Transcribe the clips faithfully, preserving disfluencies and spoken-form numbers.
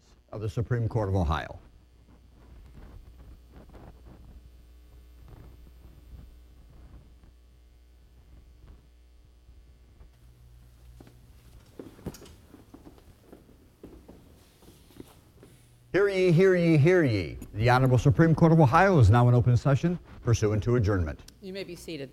of the Supreme Court of Ohio. Hear ye, hear ye, hear ye. The Honorable Supreme Court of Ohio is now in open session pursuant to adjournment. You may be seated.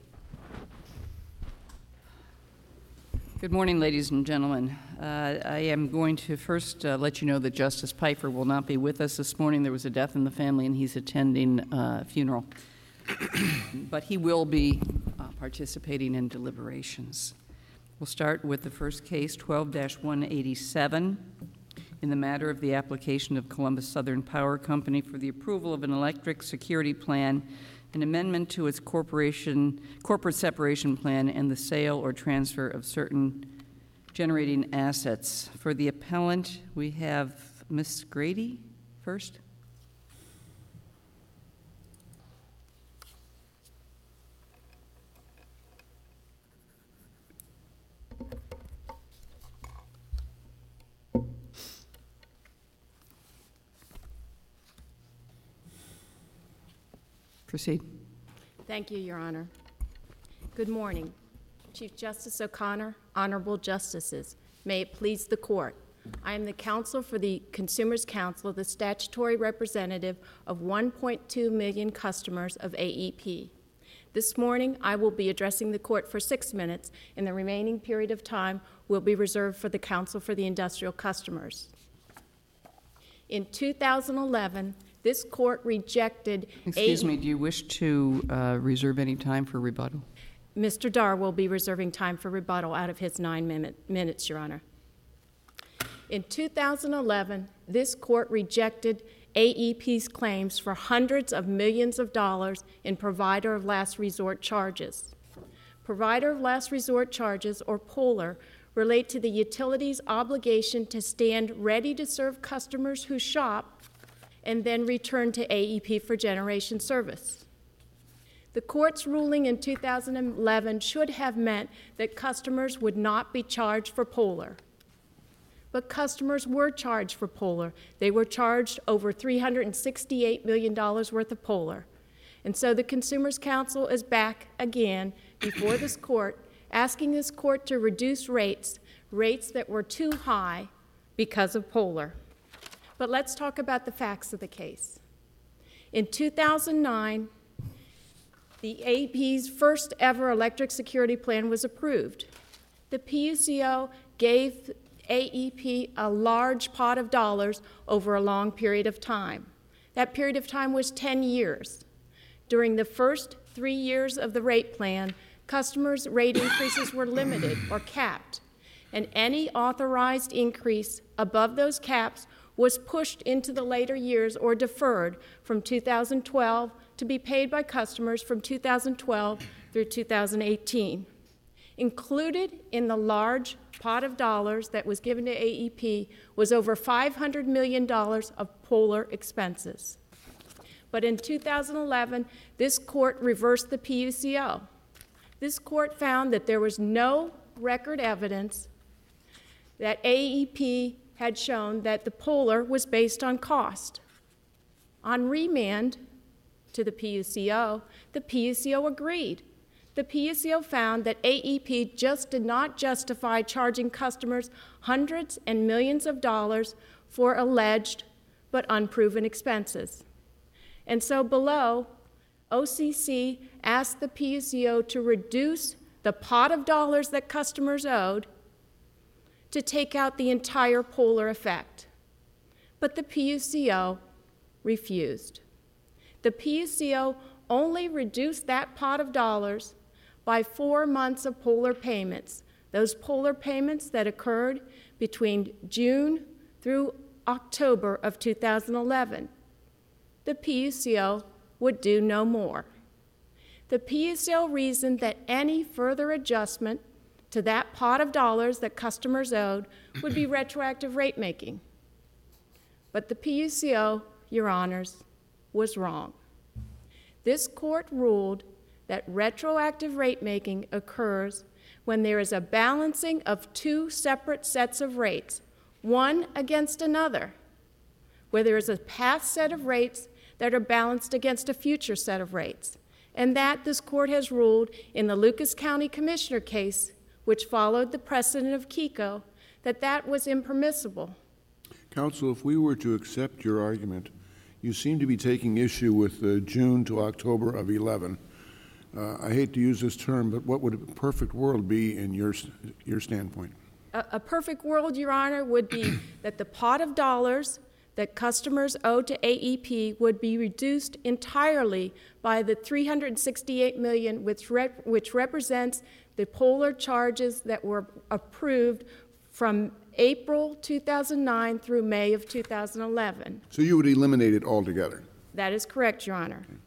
Good morning, ladies and gentlemen. Uh, I am going to first uh, let you know that Justice Pfeiffer will not be with us this morning. There was a death in the family, and he's attending uh, a funeral. But he will be uh, participating in deliberations. We'll start with the first case, twelve dash one eighty-seven, in the matter of the application of Columbus Southern Power Company for the approval of an electric security plan, an amendment to its corporation, corporate separation plan, and the sale or transfer of certain generating assets. For the appellant, we have Miz Grady first. Proceed. Thank you, Your Honor. Good morning. Chief Justice O'Connor, honorable justices, may it please the court. I am the counsel for the Consumers Council, the statutory representative of one point two million customers of A E P. This morning, I will be addressing the court for six minutes, and the remaining period of time will be reserved for the counsel for the industrial customers. In two thousand eleven, this court rejected... Excuse me, do you wish to uh, reserve any time for rebuttal? Mister Darr will be reserving time for rebuttal out of his nine minute, minutes, Your Honor. In two thousand eleven, this court rejected A E P's claims for hundreds of millions of dollars in provider of last resort charges. Provider of last resort charges, or POLR, relate to the utility's obligation to stand ready to serve customers who shop and then return to A E P for generation service. The court's ruling in two thousand eleven should have meant that customers would not be charged for POLR. But customers were charged for POLR. They were charged over three hundred sixty-eight million dollars worth of POLR. And so the Consumers Council is back again before this court, asking this court to reduce rates, rates that were too high because of POLR. But let's talk about the facts of the case. In two thousand nine, the A E P's first ever electric security plan was approved. The P U C O gave A E P a large pot of dollars over a long period of time. That period of time was ten years. During the first three years of the rate plan, customers' rate increases were limited or capped, and any authorized increase above those caps was pushed into the later years or deferred from two thousand twelve to be paid by customers from two thousand twelve through two thousand eighteen. Included in the large pot of dollars that was given to A E P was over five hundred million dollars of POLR expenses. But in two thousand eleven, this court reversed the P U C O. This court found that there was no record evidence that A E P had shown that the POLR was based on cost. On remand to the P U C O, the P U C O agreed. The P U C O found that A E P just did not justify charging customers hundreds and millions of dollars for alleged but unproven expenses. And so below, O C C asked the P U C O to reduce the pot of dollars that customers owed to take out the entire POLR effect. But the P U C O refused. The P U C O only reduced that pot of dollars by four months of POLR payments, those POLR payments that occurred between June through October of two thousand eleven. The P U C O would do no more. The P U C O reasoned that any further adjustment to that pot of dollars that customers owed would be retroactive rate making. But the P U C O, Your Honors, was wrong. This court ruled that retroactive rate making occurs when there is a balancing of two separate sets of rates, one against another, where there is a past set of rates that are balanced against a future set of rates. And that, this court has ruled in the Lucas County Commissioner case, which followed the precedent of KECO, that that was impermissible. Counsel, if we were to accept your argument, you seem to be taking issue with the June to October of eleven. Uh, I hate to use this term, but what would a perfect world be in your, your standpoint? A, a perfect world, Your Honor, would be that the pot of dollars that customers owe to A E P would be reduced entirely by the three hundred sixty-eight million dollars, which, rep, which represents the polar charges that were approved from April two thousand nine through May of two thousand eleven. So you would eliminate it altogether? That is correct, Your Honor. Okay.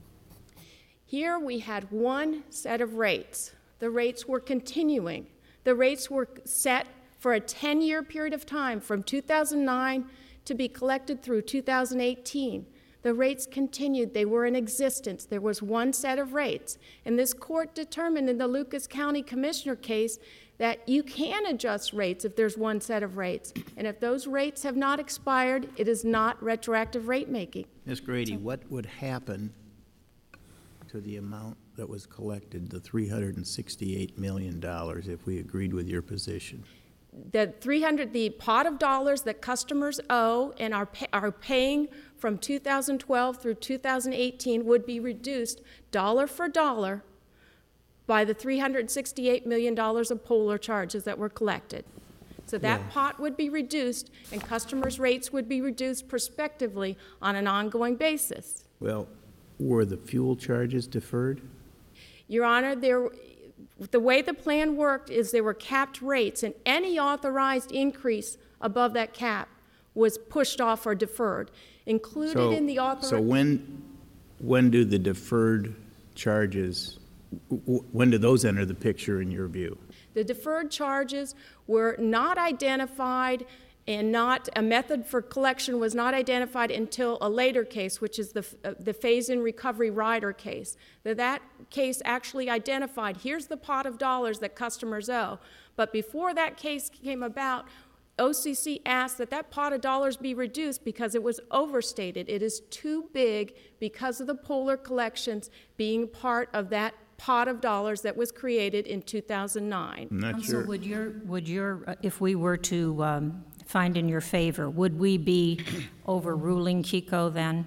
Here we had one set of rates. The rates were continuing. The rates were set for a ten-year period of time from two thousand nine to be collected through two thousand eighteen. The rates continued. They were in existence. There was one set of rates. And this court determined in the Lucas County Commissioner case that you can adjust rates if there's one set of rates. And if those rates have not expired, it is not retroactive rate making. Miz Grady, what would happen to the amount that was collected, the three hundred sixty-eight million dollars, if we agreed with your position? The three hundred, the pot of dollars that customers owe and are, pay, are paying from two thousand twelve through two thousand eighteen would be reduced dollar for dollar by the three hundred sixty-eight million dollars of polar charges that were collected. So that yeah. pot would be reduced and customers' rates would be reduced prospectively on an ongoing basis. Well, were the fuel charges deferred? Your Honor, there, the way the plan worked is there were capped rates, and any authorized increase above that cap was pushed off or deferred, included so, in the authorized. So when, when do the deferred charges, when do those enter the picture in your view? The deferred charges were not identified, and not a method for collection was not identified until a later case, which is the, uh, the phase-in recovery rider case. That, that case actually identified, here's the pot of dollars that customers owe. But before that case came about, O C C asked that that pot of dollars be reduced because it was overstated. It is too big because of the polar collections being part of that pot of dollars that was created in two thousand nine. I'm not Counsel, sure. would your, would your, uh, if we were to um, find in your favor, would we be overruling KECO then?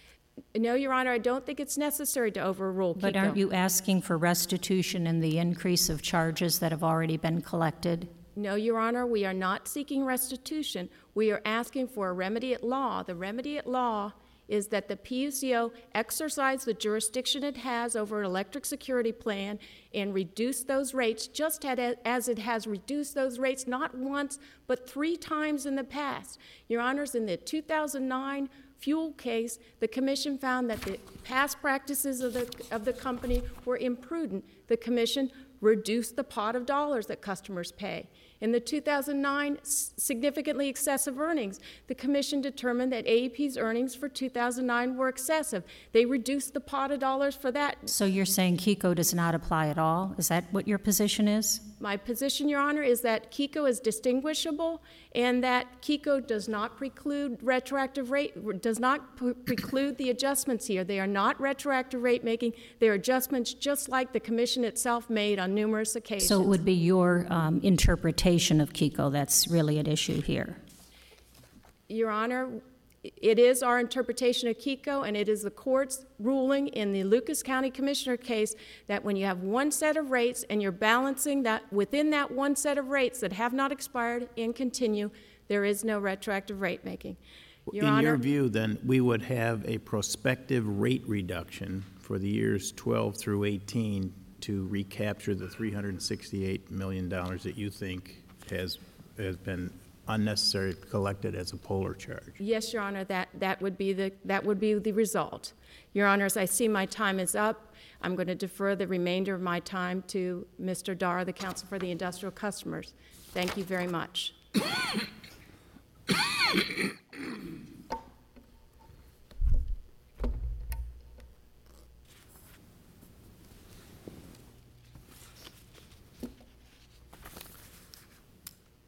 No, Your Honor, I don't think it's necessary to overrule KECO. But aren't you asking for restitution in the increase of charges that have already been collected? No, Your Honor, we are not seeking restitution. We are asking for a remedy at law. The remedy at law is that the P U C O exercise the jurisdiction it has over an electric security plan and reduce those rates just as it has reduced those rates not once but three times in the past. Your Honors, in the two thousand nine fuel case, the Commission found that the past practices of the, of the company were imprudent. The Commission reduced the pot of dollars that customers pay. In the two thousand nine significantly excessive earnings, the Commission determined that A E P's earnings for two thousand nine were excessive. They reduced the pot of dollars for that. So you're saying KECO does not apply at all? Is that what your position is? My position, Your Honor, is that KECO is distinguishable and that KECO does not preclude retroactive rate, does not pre preclude the adjustments here. They are not retroactive rate making. They are adjustments just like the Commission itself made on numerous occasions. So it would be your um, interpretation of KECO that's really at issue here? Your Honor, it is our interpretation of KECO, and it is the court's ruling in the Lucas County Commissioner case that when you have one set of rates and you're balancing that within that one set of rates that have not expired and continue, there is no retroactive rate making. Your in Honor, your view, then, we would have a prospective rate reduction for the years twelve through eighteen to recapture the three hundred sixty-eight million dollars that you think has, has been unnecessary collected as a polar charge. Yes, Your Honor, that, that would be the that would be the result. Your Honors, I see my time is up. I'm going to defer the remainder of my time to Mister Darr, the Counsel for the Industrial Customers. Thank you very much.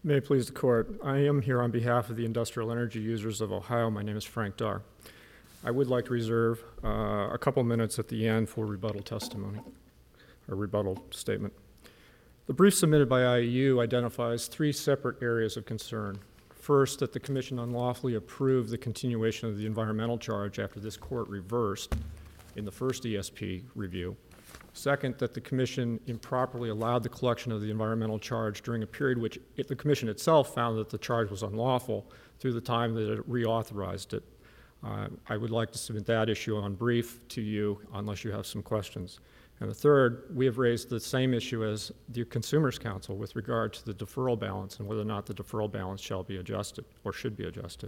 May it please the court, I am here on behalf of the industrial energy users of Ohio. My name is Frank Darr. I would like to reserve uh, a couple minutes at the end for rebuttal testimony, or rebuttal statement. The brief submitted by I E U identifies three separate areas of concern. First, that the Commission unlawfully approved the continuation of the environmental charge after this court reversed in the first E S P review. Second, that the Commission improperly allowed the collection of the environmental charge during a period which it, the Commission itself found that the charge was unlawful through the time that it reauthorized it. Uh, I would like to submit that issue on brief to you unless you have some questions. And the third, we have raised the same issue as the Consumers Council with regard to the deferral balance and whether or not the deferral balance shall be adjusted or should be adjusted.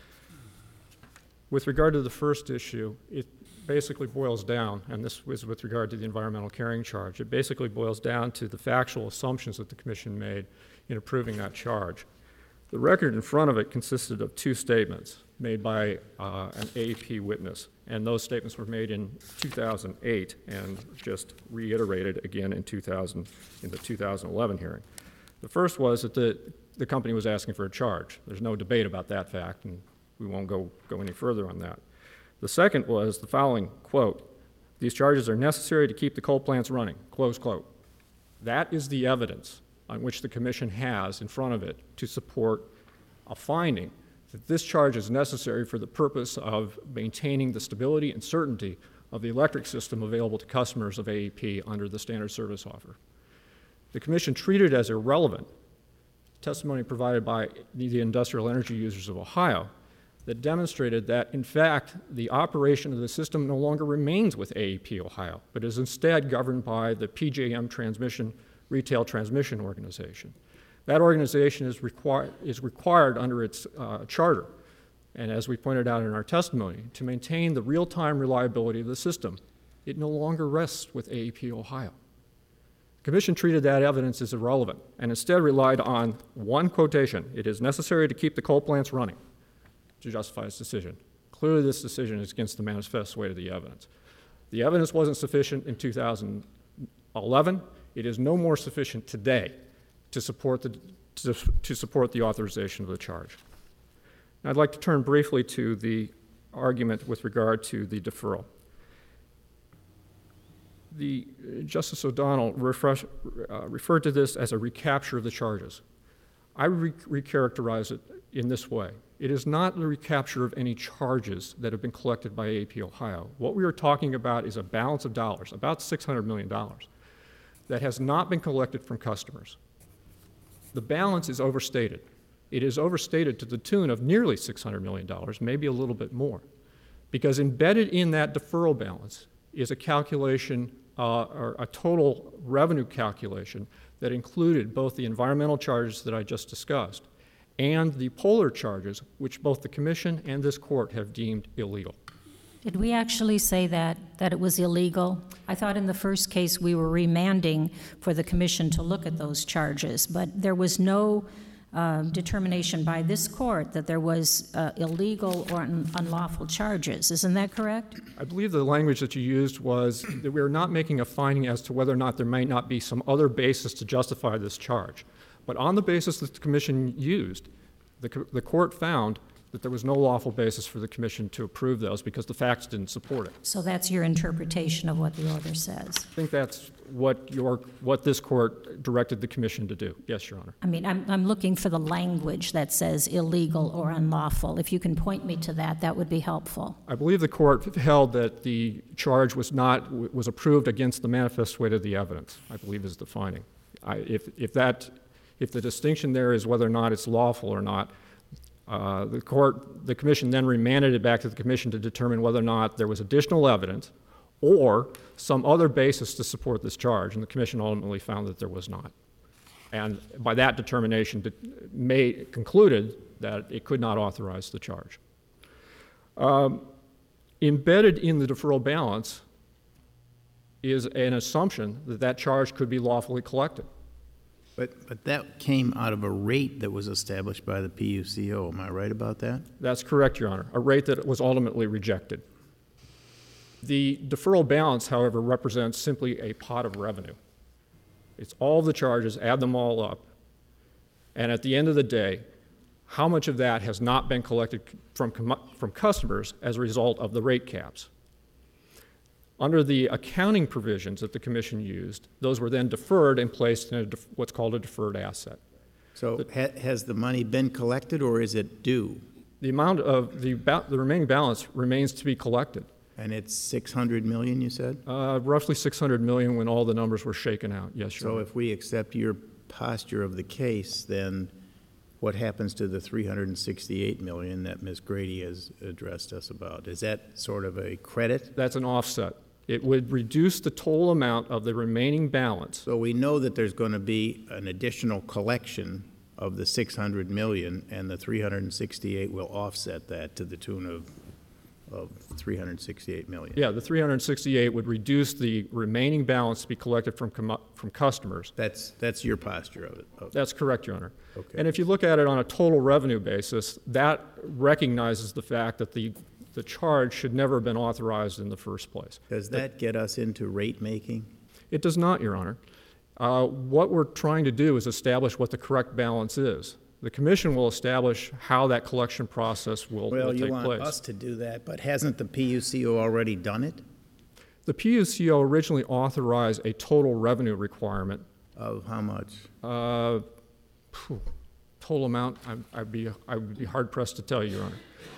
With regard to the first issue, it basically boils down, and this was with regard to the environmental carrying charge, it basically boils down to the factual assumptions that the Commission made in approving that charge. The record in front of it consisted of two statements made by uh, an A E P witness, and those statements were made in two thousand eight and just reiterated again in two thousand in the two thousand eleven hearing. The first was that the, the company was asking for a charge. There's no debate about that fact, and we won't go, go any further on that. The second was the following quote, "These charges are necessary to keep the coal plants running," close quote. That is the evidence on which the Commission has in front of it to support a finding that this charge is necessary for the purpose of maintaining the stability and certainty of the electric system available to customers of A E P under the standard service offer. The Commission treated as irrelevant testimony provided by the industrial energy users of Ohio that demonstrated that, in fact, the operation of the system no longer remains with A E P Ohio, but is instead governed by the P J M Transmission Retail Transmission Organization. That organization is, require, is required under its uh, charter, and as we pointed out in our testimony, to maintain the real-time reliability of the system. It no longer rests with A E P Ohio. The Commission treated that evidence as irrelevant and instead relied on one quotation: "It is necessary to keep the coal plants running," to justify its decision. Clearly, this decision is against the manifest weight of the evidence. The evidence wasn't sufficient in two thousand eleven. It is no more sufficient today to support the, to, to support the authorization of the charge. Now, I'd like to turn briefly to the argument with regard to the deferral. The uh, Justice O'Donnell refresh, uh, referred to this as a recapture of the charges. I re- recharacterize it in this way. It is not the recapture of any charges that have been collected by A E P Ohio. What we are talking about is a balance of dollars, about six hundred million dollars, that has not been collected from customers. The balance is overstated. It is overstated to the tune of nearly six hundred million dollars, maybe a little bit more, because embedded in that deferral balance is a calculation, uh, or a total revenue calculation that included both the environmental charges that I just discussed and the polar charges, which both the Commission and this court have deemed illegal. Did we actually say that, that it was illegal? I thought in the first case we were remanding for the Commission to look at those charges, but there was no uh, determination by this court that there was uh, illegal or un- unlawful charges. Isn't that correct? I believe the language that you used was that we are not making a finding as to whether or not there might not be some other basis to justify this charge. But on the basis that the Commission used, the, the court found that there was no lawful basis for the Commission to approve those because the facts didn't support it. So that's your interpretation of what the order says? I think that's what your, what this court directed the Commission to do. Yes, Your Honor. I mean, I'm, I'm looking for the language that says illegal or unlawful. If you can point me to that, that would be helpful. I believe the court held that the charge was not, was approved against the manifest weight of the evidence, I believe is the finding. I, if, if that, if the distinction there is whether or not it's lawful or not, Uh, the court, the Commission then remanded it back to the Commission to determine whether or not there was additional evidence or some other basis to support this charge, and the Commission ultimately found that there was not. And by that determination, it may, concluded that it could not authorize the charge. Um, embedded in the deferral balance is an assumption that that charge could be lawfully collected. But, but that came out of a rate that was established by the P U C O. Am I right about that? That's correct, Your Honor, a rate that was ultimately rejected. The deferral balance, however, represents simply a pot of revenue. It's all the charges, add them all up. And at the end of the day, how much of that has not been collected from, from customers as a result of the rate caps? Under the accounting provisions that the Commission used, those were then deferred and placed in a def- what's called a deferred asset. So ha- has the money been collected or is it due? The amount of the, ba- the remaining balance remains to be collected. And it's six hundred million, you said? Uh, roughly six hundred million when all the numbers were shaken out, yes, Your So Honor. if we accept your posture of the case, then what happens to the three hundred sixty-eight million that Miz Grady has addressed us about? Is that sort of a credit? That's an offset. It would reduce the total amount of the remaining balance. So we know that there's going to be an additional collection of the six hundred million, and the three hundred sixty-eight will offset that to the tune of, of three hundred sixty-eight million. Yeah, the three hundred sixty-eight would reduce the remaining balance to be collected from, com- from customers. That's, that's your posture of it. of- That's correct, Your Honor. Okay. And if you look at it on a total revenue basis, that recognizes the fact that the, the charge should never have been authorized in the first place. Does that get us into rate making? It does not, Your Honor. Uh, what we're trying to do is establish what the correct balance is. The Commission will establish how that collection process will, Well, will you take want place. us to do that, but hasn't the P U C O already done it? The P U C O originally authorized a total revenue requirement. Of how much? Uh, phew, total amount, I'd, I'd be, I would be hard pressed to tell you, Your Honor.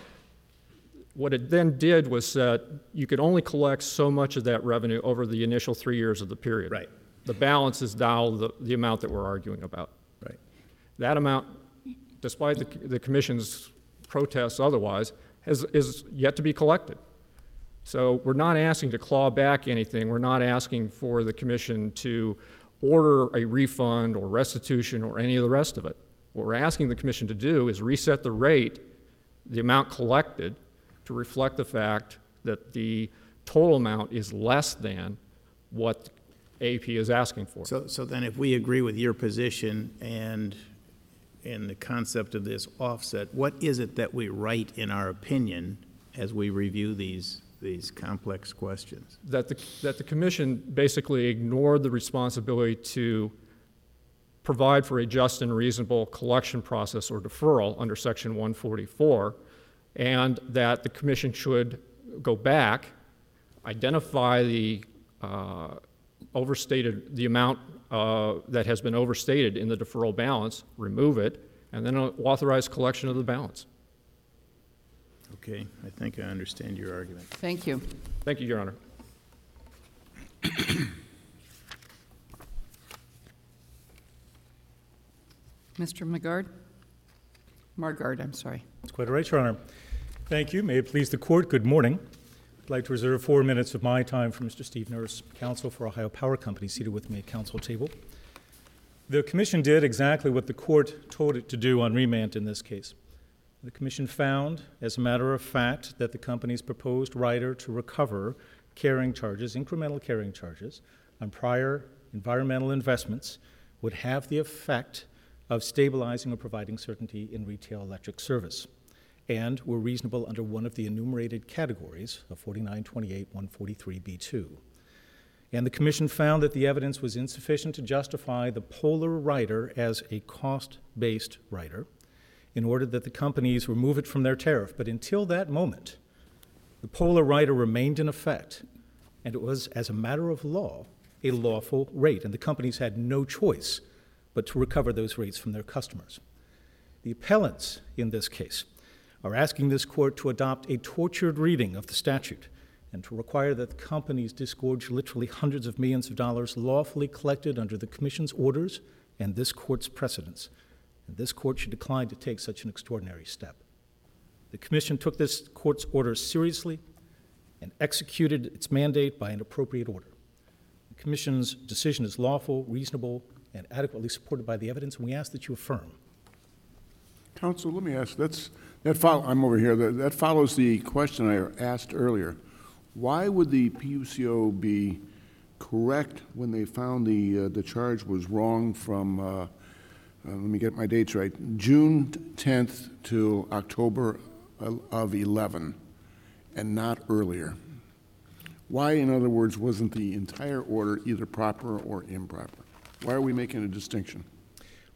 What it then did was that you could only collect so much of that revenue over the initial three years of the period. Right. The balance is now the, the amount that we're arguing about. Right. That amount, despite the, the Commission's protests otherwise, has, is yet to be collected. So we're not asking to claw back anything. We're not asking for the Commission to order a refund or restitution or any of the rest of it. What we're asking the Commission to do is reset the rate, the amount collected, to reflect the fact that the total amount is less than what A P is asking for. So, so then if we agree with your position and in the concept of this offset, what is it that we write in our opinion as we review these, these complex questions? That the, that the Commission basically ignored the responsibility to provide for a just and reasonable collection process or deferral under Section one forty-four, and that the Commission should go back, identify the uh, overstated, the amount uh, that has been overstated in the deferral balance, remove it, and then authorize collection of the balance. Okay, I think I understand your argument. Thank you. Thank you, Your Honor. Mister Magard? Margard, I'm sorry. That's quite all right, Your Honor. Thank you. May it please the Court, good morning. I'd like to reserve four minutes of my time for Mister Steve Nurse, counsel for Ohio Power Company, seated with me at counsel table. The Commission did exactly what the Court told it to do on remand in this case. The Commission found, as a matter of fact, that the company's proposed rider to recover carrying charges, incremental carrying charges, on prior environmental investments would have the effect of stabilizing or providing certainty in retail electric service, and were reasonable under one of the enumerated categories of forty-nine twenty-eight one forty-three B two. And the Commission found that the evidence was insufficient to justify the Polar rider as a cost-based rider in order that the companies remove it from their tariff. But until that moment, the Polar rider remained in effect, and it was, as a matter of law, a lawful rate, and the companies had no choice but to recover those rates from their customers. The appellants in this case are asking this Court to adopt a tortured reading of the statute and to require that the companies disgorge literally hundreds of millions of dollars lawfully collected under the Commission's orders and this Court's precedents. And this Court should decline to take such an extraordinary step. The Commission took this Court's orders seriously and executed its mandate by an appropriate order. The Commission's decision is lawful, reasonable, and adequately supported by the evidence, and we ask that you affirm. Counsel, let me ask, that's, that follow, I'm over here, that, that follows the question I asked earlier. Why would the P U C O be correct when they found the, uh, the charge was wrong from, uh, uh, let me get my dates right, June tenth to October of eleven, and not earlier? Why, in other words, wasn't the entire order either proper or improper? Why are we making a distinction? Well,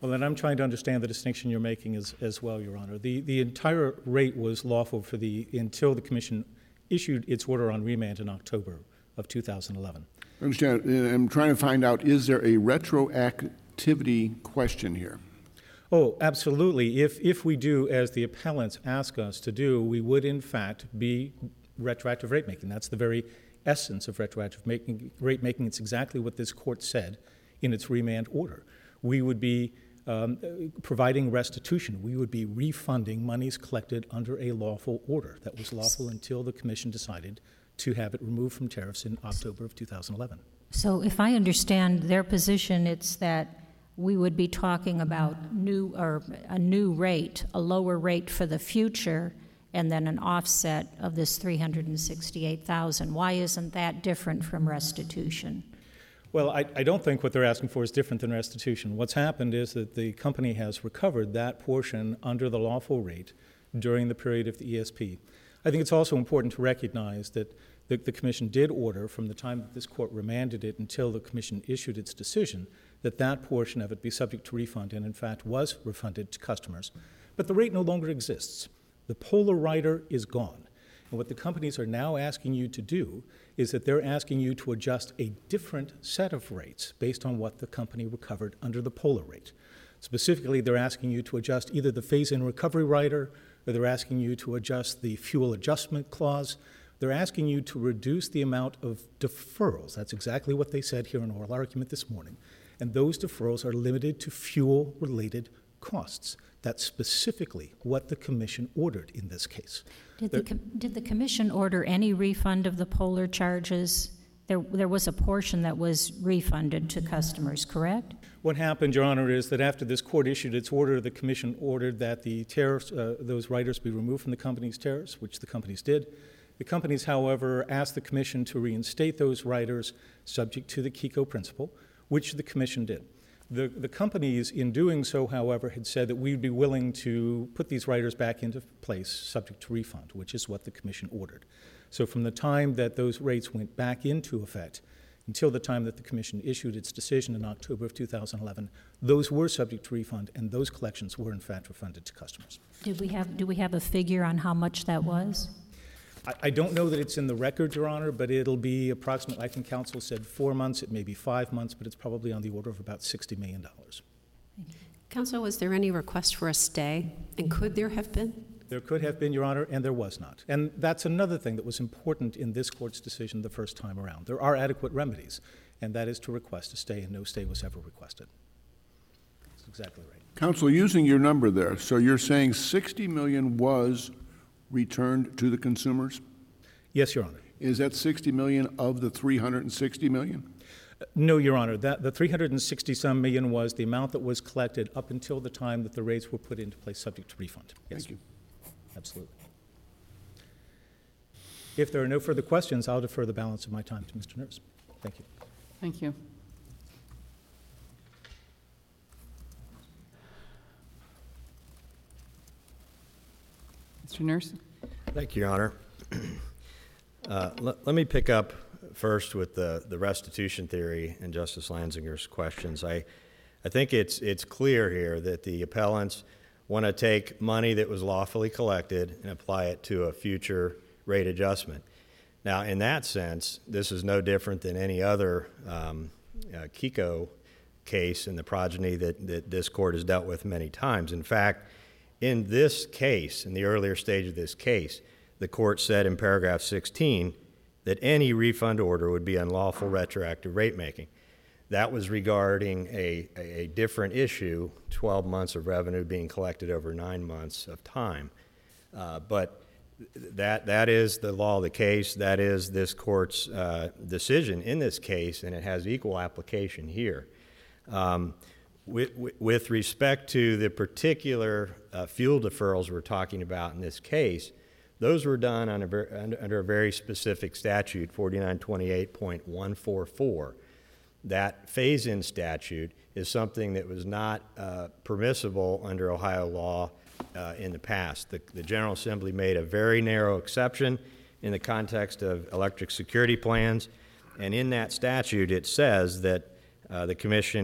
Well, then I'm trying to understand the distinction you're making as, as well, Your Honor. The, the entire rate was lawful for the, until the Commission issued its order on remand in October of two thousand eleven. I understand. I'm trying to find out, is there a retroactivity question here? Oh, absolutely. If, if we do, as the appellants ask us to do, we would in fact be retroactive rate making. That's the very essence of retroactive making, rate making. It's exactly what this court said in its remand order. We would be um, providing restitution. We would be refunding monies collected under a lawful order that was lawful until the Commission decided to have it removed from tariffs in October of two thousand eleven. So if I understand their position, it's that we would be talking about new or a new rate, a lower rate for the future, and then an offset of this three hundred sixty-eight thousand dollars. Why isn't that different from restitution? Well, I, I don't think what they're asking for is different than restitution. What's happened is that the company has recovered that portion under the lawful rate during the period of the E S P. I think it's also important to recognize that the, the Commission did order, from the time that this court remanded it until the Commission issued its decision, that that portion of it be subject to refund, and in fact was refunded to customers. But the rate no longer exists. The Polar Rider is gone. And what the companies are now asking you to do is that they're asking you to adjust a different set of rates based on what the company recovered under the Polar rate. Specifically, they're asking you to adjust either the phase-in recovery rider, or they're asking you to adjust the fuel adjustment clause. They're asking you to reduce the amount of deferrals. That's exactly what they said here in oral argument this morning. And those deferrals are limited to fuel-related costs. That's specifically what the Commission ordered in this case. Did the, com- did the Commission order any refund of the Polar charges? There, there was a portion that was refunded to customers, correct? What happened, Your Honor, is that after this court issued its order, the Commission ordered that the tariffs, uh, those riders be removed from the company's tariffs, which the companies did. The companies, however, asked the Commission to reinstate those riders subject to the KECO principle, which the Commission did. The, the companies, in doing so, however, had said that we'd be willing to put these riders back into place subject to refund, which is what the Commission ordered. So from the time that those rates went back into effect until the time that the Commission issued its decision in October of two thousand eleven, those were subject to refund, and those collections were in fact refunded to customers. Did we have, do we have a figure on how much that was? I, I don't know that it's in the record, Your Honor, but it'll be approximately, I think counsel said four months, it may be five months, but it's probably on the order of about sixty million dollars. Counsel, was there any request for a stay, and could there have been? There could have been, Your Honor, and there was not. And that's another thing that was important in this court's decision the first time around. There are adequate remedies, and that is to request a stay, and no stay was ever requested. That's exactly right. Counsel, using your number there, so you're saying sixty million dollars was returned to the consumers? Yes, Your Honor. Is that sixty million dollars of the three hundred sixty million dollars? Uh, no, Your Honor. That, the three hundred sixty some million was the amount that was collected up until the time that the rates were put into place subject to refund. Yes. Thank you. Absolutely. If there are no further questions, I'll defer the balance of my time to Mister Nurse. Thank you. Thank you. Mister Nurse? Thank you, Your Honor. Uh, let, let me pick up first with the, the restitution theory and Justice Lanzinger's questions. I, I think it's, it's clear here that the appellants want to take money that was lawfully collected and apply it to a future rate adjustment. Now, in that sense, this is no different than any other um, uh, KECO case in the progeny that, that this court has dealt with many times. In fact, in this case, in the earlier stage of this case, the court said in paragraph sixteen that any refund order would be unlawful retroactive rate making. That was regarding a, a, a different issue, twelve months of revenue being collected over nine months of time. Uh, but that, that is the law of the case. That is this court's uh, decision in this case, and it has equal application here. Um, with, with respect to the particular uh, fuel deferrals we're talking about in this case, those were done on a, under, under a very specific statute, forty-nine twenty-eight point one four four. That phase-in statute is something that was not uh, permissible under Ohio law uh, in the past. The, the General Assembly made a very narrow exception in the context of electric security plans, and in that statute it says that uh, the Commission,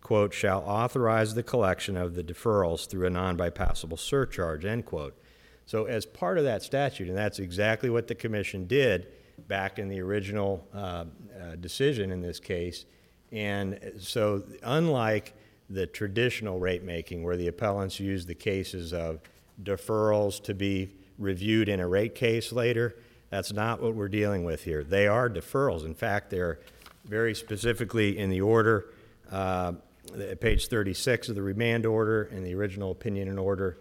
quote, shall authorize the collection of the deferrals through a non-bypassable surcharge, end quote. So as part of that statute, and that's exactly what the commission did back in the original uh, uh, decision in this case, and so unlike the traditional rate making where the appellants use the cases of deferrals to be reviewed in a rate case later, that's not what we're dealing with here. They are deferrals. In fact, they're very specifically in the order, uh, page thirty-six of the remand order and the original opinion and order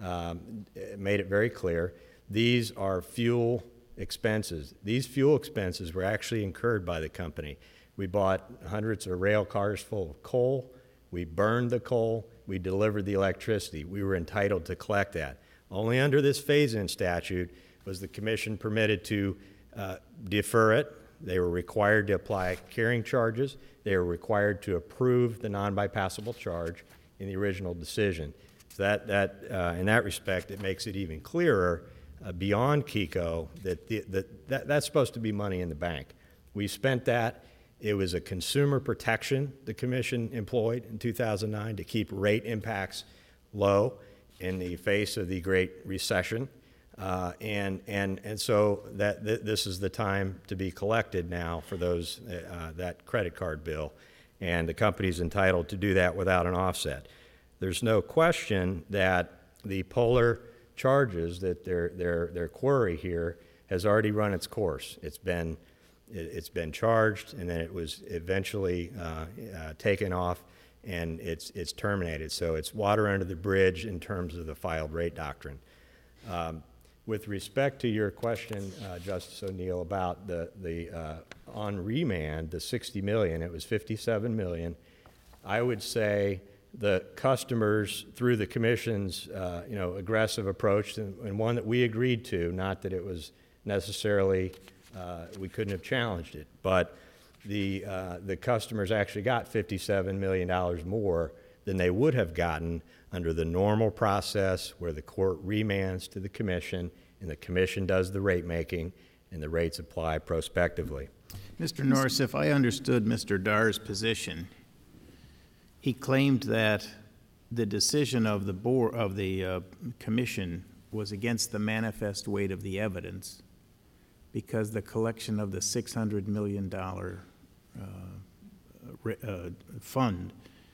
um, made it very clear. These are fuel expenses. These fuel expenses were actually incurred by the company. We bought hundreds of rail cars full of coal. We burned the coal. We delivered the electricity. We were entitled to collect that. Only under this phase-in statute was the commission permitted to uh, defer it. They were required to apply carrying charges. They were required to approve the non-bypassable charge in the original decision. So that, that uh, in that respect, it makes it even clearer uh, beyond KECO that, the, that, that that's supposed to be money in the bank. We spent that. It was a consumer protection the commission employed in two thousand nine to keep rate impacts low in the face of the Great Recession. Uh, and, and, and so that th this is the time to be collected now for those, uh, that credit card bill. And the company's entitled to do that without an offset. There's no question that the Polar charges, that their, their, their query here has already run its course. It's been It's been charged, and then it was eventually uh, uh, taken off, and it's, it's terminated. So it's water under the bridge in terms of the filed rate doctrine. Um, with respect to your question, uh, Justice O'Neill, about the, the uh, on remand, the sixty million dollars, it was fifty-seven million dollars. I would say the customers, through the commission's uh, you know, aggressive approach, and, and one that we agreed to, not that it was necessarily Uh, we couldn't have challenged it, but the, uh, the customers actually got fifty-seven million dollars more than they would have gotten under the normal process where the court remands to the commission and the commission does the rate making and the rates apply prospectively. Mister Norris, if I understood Mister Darr's position, he claimed that the decision of the board, of the uh, commission was against the manifest weight of the evidence, because the collection of the six hundred million dollars uh, uh, fund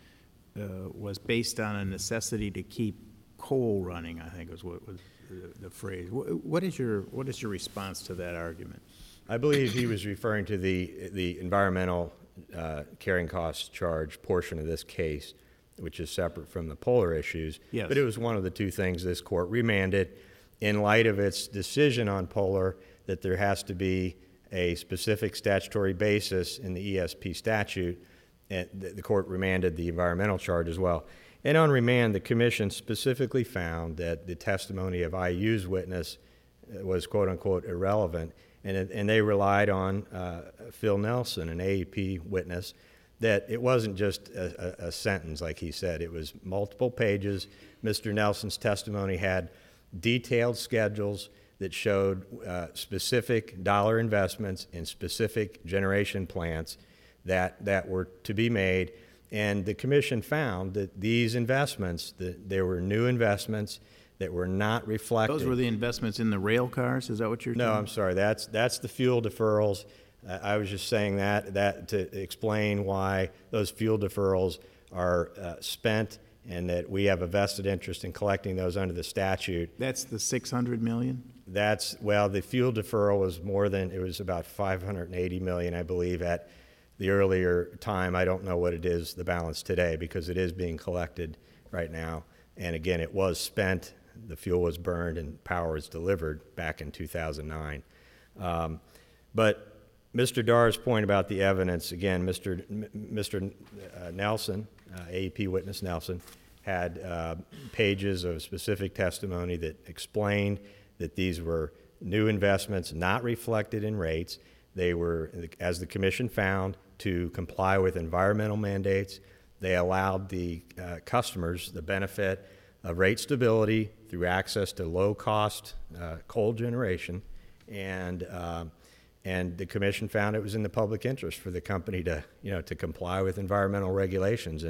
uh, was based on a necessity to keep coal running, I think was what was the, the phrase. What, what, is your, what is your response to that argument? I believe he was referring to the, the environmental uh, carrying costs charge portion of this case, which is separate from the Polar issues. Yes. But it was one of the two things this court remanded in light of its decision on Polar, that there has to be a specific statutory basis in the E S P statute, and the court remanded the environmental charge as well. And on remand, the commission specifically found that the testimony of I U's witness was quote-unquote irrelevant, and, it, and they relied on uh, Phil Nelson, an A E P witness, that it wasn't just a, a, a sentence like he said. It was multiple pages. Mister Nelson's testimony had detailed schedules that showed uh, specific dollar investments in specific generation plants that, that were to be made. And the commission found that these investments, that there were new investments that were not reflected. Those were the investments in the rail cars? Is that what you're No, saying? I'm sorry. That's, that's the fuel deferrals. Uh, I was just saying that, that to explain why those fuel deferrals are uh, spent, and that we have a vested interest in collecting those under the statute. That's the six hundred million? That's, well, the fuel deferral was more than, it was about five hundred eighty million, I believe, at the earlier time. I don't know what it is, the balance today, because it is being collected right now. And again, it was spent, the fuel was burned, and power was delivered back in two thousand nine. Um, but Mister Darr's point about the evidence, again, Mister M Mister Uh, Nelson, uh, A E P witness Nelson, had uh, pages of specific testimony that explained that these were new investments not reflected in rates. They were, as the commission found, to comply with environmental mandates. They allowed the uh, customers the benefit of rate stability through access to low-cost uh, coal generation, and uh, and the commission found it was in the public interest for the company to, you know, to comply with environmental regulations, and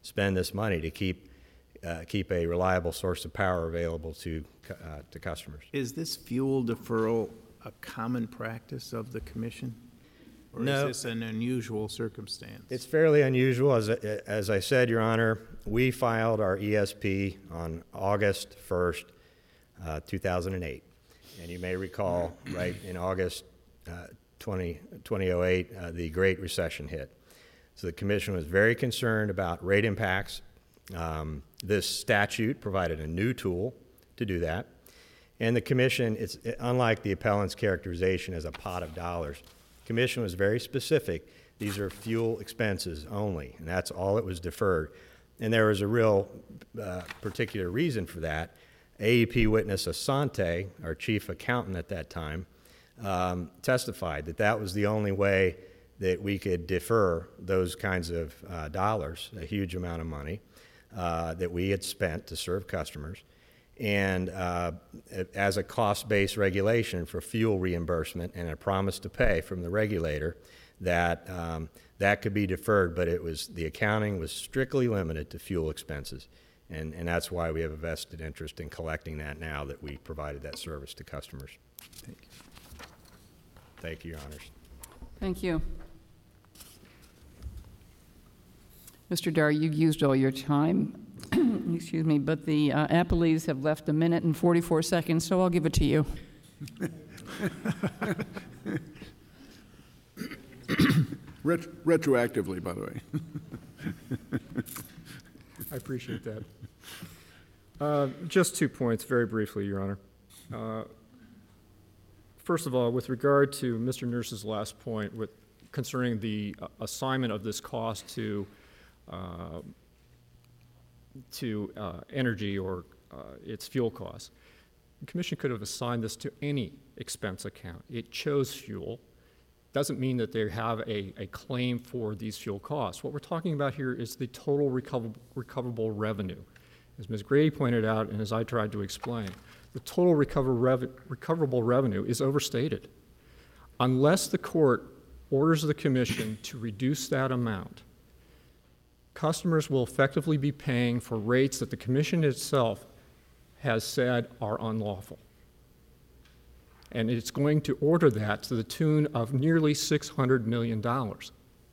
spend this money to keep uh, keep a reliable source of power available to cu- uh, to customers. Is this fuel deferral a common practice of the commission? Or No. is this an unusual circumstance? It's fairly unusual. As, as I said, Your Honor, we filed our E S P on August first, uh, two thousand eight. And you may recall, right, in August uh, twenty, twenty oh eight, uh, the Great Recession hit. So the Commission was very concerned about rate impacts. Um, this statute provided a new tool to do that. And the Commission, it's unlike the appellant's characterization as a pot of dollars. The Commission was very specific. These are fuel expenses only, and that's all it was deferred. And there was a real uh, particular reason for that. A E P witness Asante, our chief accountant at that time, um, testified that that was the only way that we could defer those kinds of uh, dollars, a huge amount of money uh, that we had spent to serve customers, and uh, as a cost-based regulation for fuel reimbursement and a promise to pay from the regulator, that um, that could be deferred, but it was the accounting was strictly limited to fuel expenses. And, and that's why we have a vested interest in collecting that now that we provided that service to customers. Thank you. Thank you, Your Honors. Thank you. Mister Dar, you've used all your time, excuse me, but the uh, appellees have left a minute and forty-four seconds, so I'll give it to you. Ret- retroactively, by the way. I appreciate that. Uh, just two points, very briefly, Your Honor. Uh, first of all, with regard to Mister Nurse's last point with concerning the uh, assignment of this cost to uh, to uh, energy or uh, its fuel costs, the Commission could have assigned this to any expense account. It chose fuel. Doesn't mean that they have a, a claim for these fuel costs. What we're talking about here is the total recoverable, recoverable revenue. As Miz Grady pointed out, and as I tried to explain, the total recover rev, recoverable revenue is overstated. Unless the court orders the Commission to reduce that amount, customers will effectively be paying for rates that the Commission itself has said are unlawful. And it's going to order that to the tune of nearly six hundred million dollars.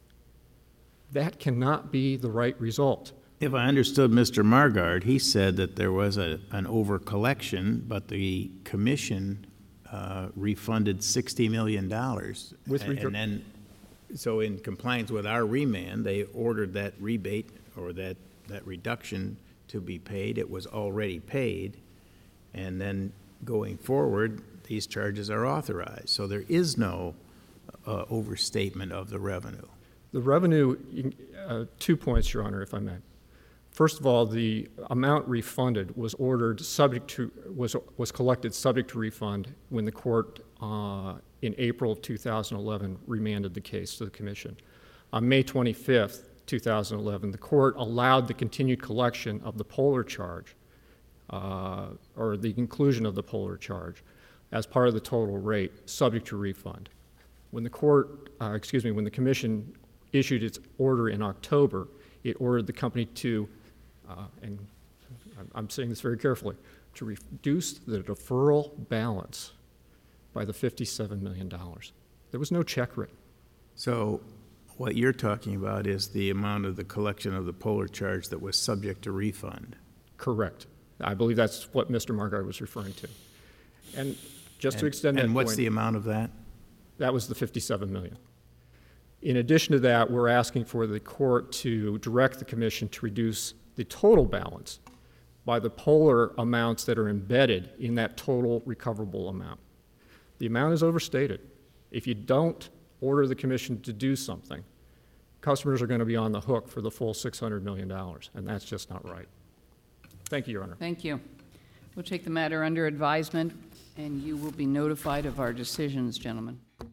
That cannot be the right result. If I understood Mister Margard, he said that there was a, an over-collection, but the commission uh, refunded sixty million dollars. With and, and then, so in compliance with our remand, they ordered that rebate or that, that reduction to be paid. It was already paid. And then going forward, these charges are authorized. So there is no uh, overstatement of the revenue. The revenue, uh, two points, Your Honor, if I may. First of all, the amount refunded was ordered subject to, was, was collected subject to refund when the court uh, in April of two thousand eleven remanded the case to the Commission. On May twenty-fifth, two thousand eleven, the court allowed the continued collection of the Polar charge, uh, or the inclusion of the Polar charge, as part of the total rate, subject to refund. When the court, uh, excuse me, when the Commission issued its order in October, it ordered the company to, uh, and I'm, I'm saying this very carefully, to reduce the deferral balance by the fifty-seven million dollars. There was no check written. So what you're talking about is the amount of the collection of the Polar charge that was subject to refund. Correct. I believe that's what Mister Margard was referring to. And just and, to extend that And what's point, the amount of that? That was the fifty-seven million dollars. In addition to that, we're asking for the court to direct the Commission to reduce the total balance by the Polar amounts that are embedded in that total recoverable amount. The amount is overstated. If you don't order the Commission to do something, customers are going to be on the hook for the full six hundred million dollars, and that's just not right. Thank you, Your Honor. Thank you. We'll take the matter under advisement, and you will be notified of our decisions, gentlemen.